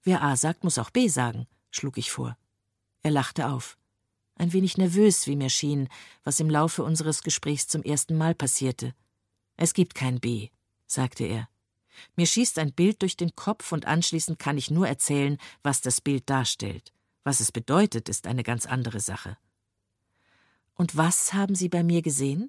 »Wer A sagt, muss auch B sagen«, schlug ich vor. Er lachte auf. Ein wenig nervös, wie mir schien, was im Laufe unseres Gesprächs zum ersten Mal passierte. »Es gibt kein B«, sagte er. »Mir schießt ein Bild durch den Kopf und anschließend kann ich nur erzählen, was das Bild darstellt. Was es bedeutet, ist eine ganz andere Sache.« »Und was haben Sie bei mir gesehen?«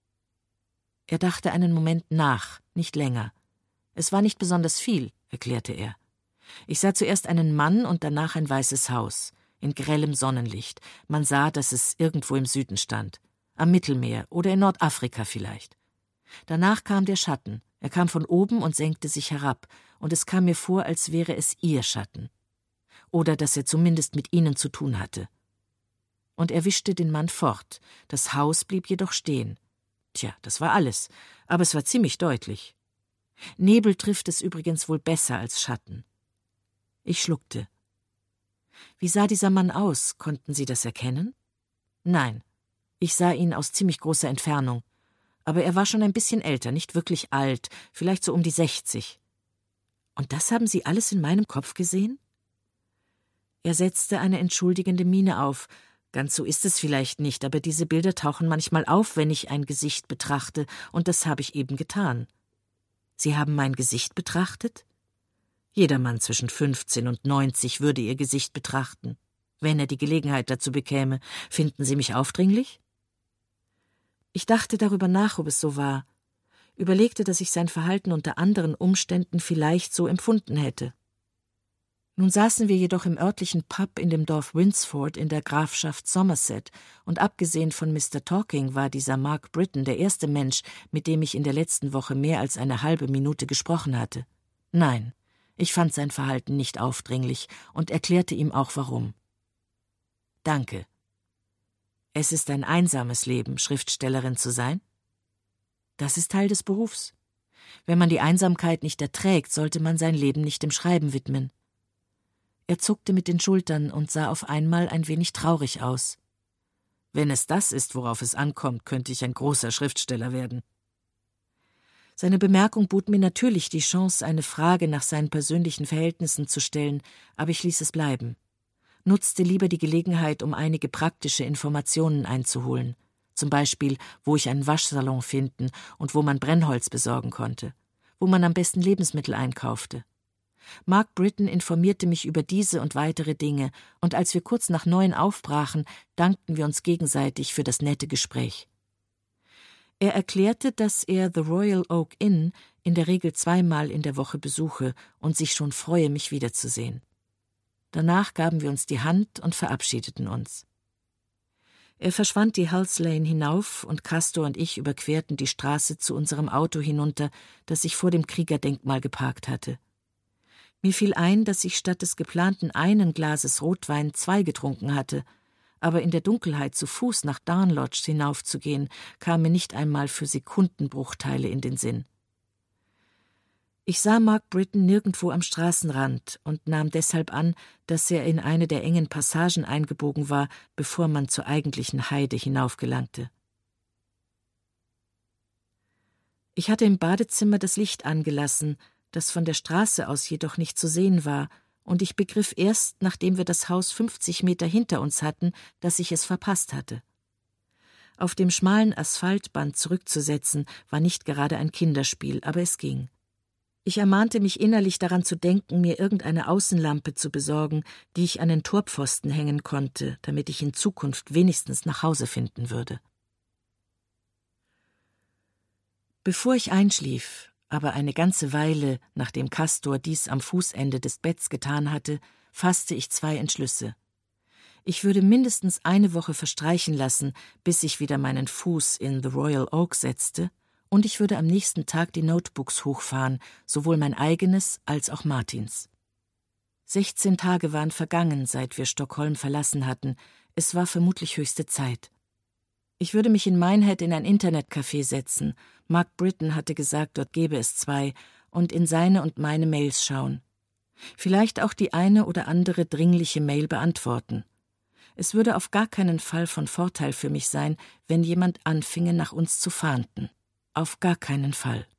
Er dachte einen Moment nach, nicht länger. »Es war nicht besonders viel«, erklärte er. »Ich sah zuerst einen Mann und danach ein weißes Haus, in grellem Sonnenlicht. Man sah, dass es irgendwo im Süden stand. Am Mittelmeer oder in Nordafrika vielleicht. Danach kam der Schatten. Er kam von oben und senkte sich herab, und es kam mir vor, als wäre es Ihr Schatten. Oder dass er zumindest mit Ihnen zu tun hatte.« Und er wischte den Mann fort. Das Haus blieb jedoch stehen. Tja, das war alles, aber es war ziemlich deutlich. Nebel trifft es übrigens wohl besser als Schatten. Ich schluckte. »Wie sah dieser Mann aus? Konnten Sie das erkennen?« »Nein. Ich sah ihn aus ziemlich großer Entfernung. Aber er war schon ein bisschen älter, nicht wirklich alt, vielleicht so um die 60. Und das haben Sie alles in meinem Kopf gesehen?« Er setzte eine entschuldigende Miene auf. »Ganz so ist es vielleicht nicht, aber diese Bilder tauchen manchmal auf, wenn ich ein Gesicht betrachte, und das habe ich eben getan.« »Sie haben mein Gesicht betrachtet?« »Jeder Mann zwischen 15 und 90 würde Ihr Gesicht betrachten, wenn er die Gelegenheit dazu bekäme. Finden Sie mich aufdringlich?« Ich dachte darüber nach, ob es so war, überlegte, dass ich sein Verhalten unter anderen Umständen vielleicht so empfunden hätte. Nun saßen wir jedoch im örtlichen Pub in dem Dorf Winsford in der Grafschaft Somerset, und abgesehen von Mr. Talking war dieser Mark Britton der erste Mensch, mit dem ich in der letzten Woche mehr als eine halbe Minute gesprochen hatte. Nein, ich fand sein Verhalten nicht aufdringlich und erklärte ihm auch warum. »Danke. Es ist ein einsames Leben, Schriftstellerin zu sein. Das ist Teil des Berufs. Wenn man die Einsamkeit nicht erträgt, sollte man sein Leben nicht dem Schreiben widmen.« Er zuckte mit den Schultern und sah auf einmal ein wenig traurig aus. »Wenn es das ist, worauf es ankommt, könnte ich ein großer Schriftsteller werden.« Seine Bemerkung bot mir natürlich die Chance, eine Frage nach seinen persönlichen Verhältnissen zu stellen, aber ich ließ es bleiben. Nutzte lieber die Gelegenheit, um einige praktische Informationen einzuholen. Zum Beispiel, wo ich einen Waschsalon finden und wo man Brennholz besorgen konnte, wo man am besten Lebensmittel einkaufte. Mark Britton informierte mich über diese und weitere Dinge, und als wir kurz nach 9 aufbrachen, dankten wir uns gegenseitig für das nette Gespräch. Er erklärte, dass er The Royal Oak Inn in der Regel 2-mal in der Woche besuche und sich schon freue, mich wiederzusehen. Danach gaben wir uns die Hand und verabschiedeten uns. Er verschwand die Hulls Lane hinauf, und Castor und ich überquerten die Straße zu unserem Auto hinunter, das ich vor dem Kriegerdenkmal geparkt hatte. Mir fiel ein, dass ich statt des geplanten einen Glases Rotwein 2 getrunken hatte, aber in der Dunkelheit zu Fuß nach Darn Lodge hinaufzugehen, kam mir nicht einmal für Sekundenbruchteile in den Sinn. Ich sah Mark Britton nirgendwo am Straßenrand und nahm deshalb an, dass er in eine der engen Passagen eingebogen war, bevor man zur eigentlichen Heide hinaufgelangte. Ich hatte im Badezimmer das Licht angelassen, das von der Straße aus jedoch nicht zu sehen war, und ich begriff erst, nachdem wir das Haus 50 Meter hinter uns hatten, dass ich es verpasst hatte. Auf dem schmalen Asphaltband zurückzusetzen, war nicht gerade ein Kinderspiel, aber es ging. Ich ermahnte mich innerlich daran zu denken, mir irgendeine Außenlampe zu besorgen, die ich an den Torpfosten hängen konnte, damit ich in Zukunft wenigstens nach Hause finden würde. Bevor ich einschlief, aber eine ganze Weile, nachdem Castor dies am Fußende des Betts getan hatte, fasste ich 2 Entschlüsse. Ich würde mindestens eine Woche verstreichen lassen, bis ich wieder meinen Fuß in The Royal Oak setzte, und ich würde am nächsten Tag die Notebooks hochfahren, sowohl mein eigenes als auch Martins. 16 Tage waren vergangen, seit wir Stockholm verlassen hatten. Es war vermutlich höchste Zeit. Ich würde mich in Minehead in ein Internetcafé setzen. Mark Britton hatte gesagt, dort gäbe es 2, und in seine und meine Mails schauen. Vielleicht auch die eine oder andere dringliche Mail beantworten. Es würde auf gar keinen Fall von Vorteil für mich sein, wenn jemand anfinge, nach uns zu fahnden. Auf gar keinen Fall.